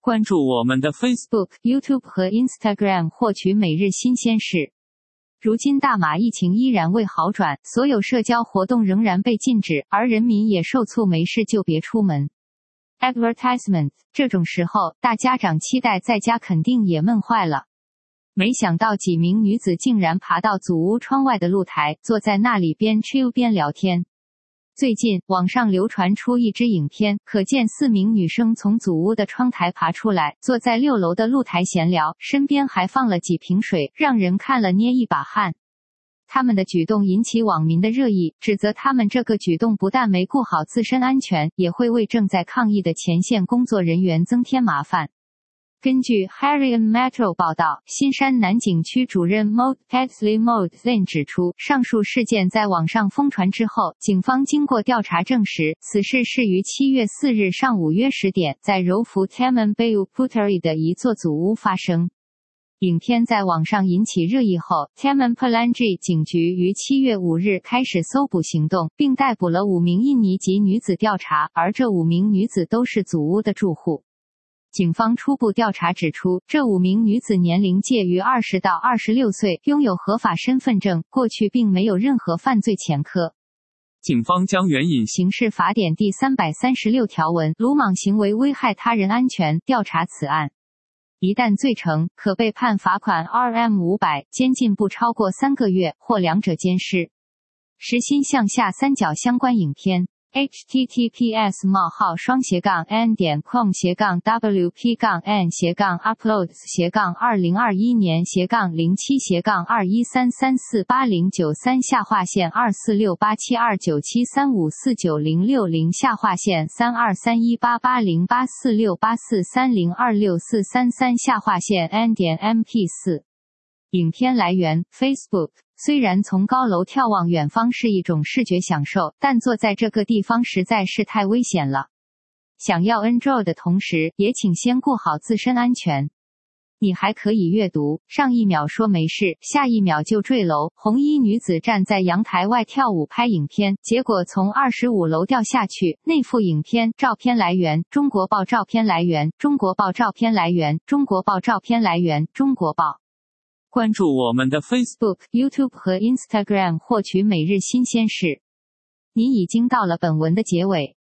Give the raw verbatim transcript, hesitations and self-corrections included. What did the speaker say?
关注我们的 Facebook、YouTube 和 Instagram 获取每日新鲜事。如今大马疫情依然未好转，所有社交活动仍然被禁止，而人民也受促没事就别出门。Advertisement， 这种时候，大家长期待在家肯定也闷坏了。没想到几名女子竟然爬到祖屋窗外的露台，坐在那里边 chill 边聊天。最近，网上流传出一支影片，可见四名女生从祖屋的窗台爬出来，坐在六楼的露台闲聊，身边还放了几瓶水，让人看了捏一把汗。他们的举动引起网民的热议，指责他们这个举动不但没顾好自身安全，也会为正在抗疫的前线工作人员增添麻烦。根据 Harian Metro 报道，新山南景区主任 Maud Paisley Maud Zane 指出，上述事件在网上疯传之后，警方经过调查证实，此事是于七月四日上午约十点，在柔佛 Taman Bayou Puteri 的一座祖屋发生。影片在网上引起热议后 ，Taman Pelangi 警局于七月五日开始搜捕行动，并逮捕了五名印尼籍女子调查，而这五名女子都是祖屋的住户。警方初步调查指出，这五名女子年龄介于二十到二十六岁，拥有合法身份证，过去并没有任何犯罪前科。 警方将援引刑事法典第三百三十六条文，鲁莽行为危害他人安全，调查此案。一旦罪成，可被判罚款 R M 五百，监禁不超过三个月，或两者兼施。实心向下三角相关影片。https 冒号双斜杠 n 点 com 斜杠 wp 杠 n 斜杠 uploads 斜杠二零二一年斜杠零七斜杠二一三三四八零九三下划线二四六八七二九七三五四九零六零下划线三二三一八八零八四六八四三零二六四三三下划线 n 点 mp 四。影片来源 Facebook。虽然从高楼眺望远方是一种视觉享受，但坐在这个地方实在是太危险了。想要 enjoy 的同时，也请先顾好自身安全。你还可以阅读，上一秒说没事，下一秒就坠楼。红衣女子站在阳台外跳舞拍影片，结果从二十五楼掉下去。内附影片，照片来源中国报，照片来源中国报，照片来源中国报，照片来源中国报。 关注我们的 Facebook、YouTube 和 Instagram 获取每日新鲜事。你已经到了本文的结尾，